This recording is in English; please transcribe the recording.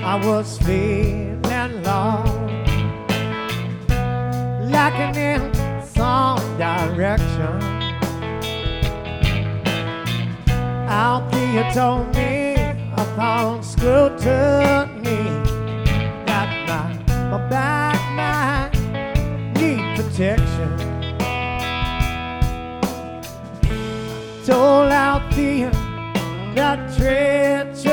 I was feeling lost, lacking in some direction. Althea told me upon scrutiny that my back might need protection. Told Althea that treachery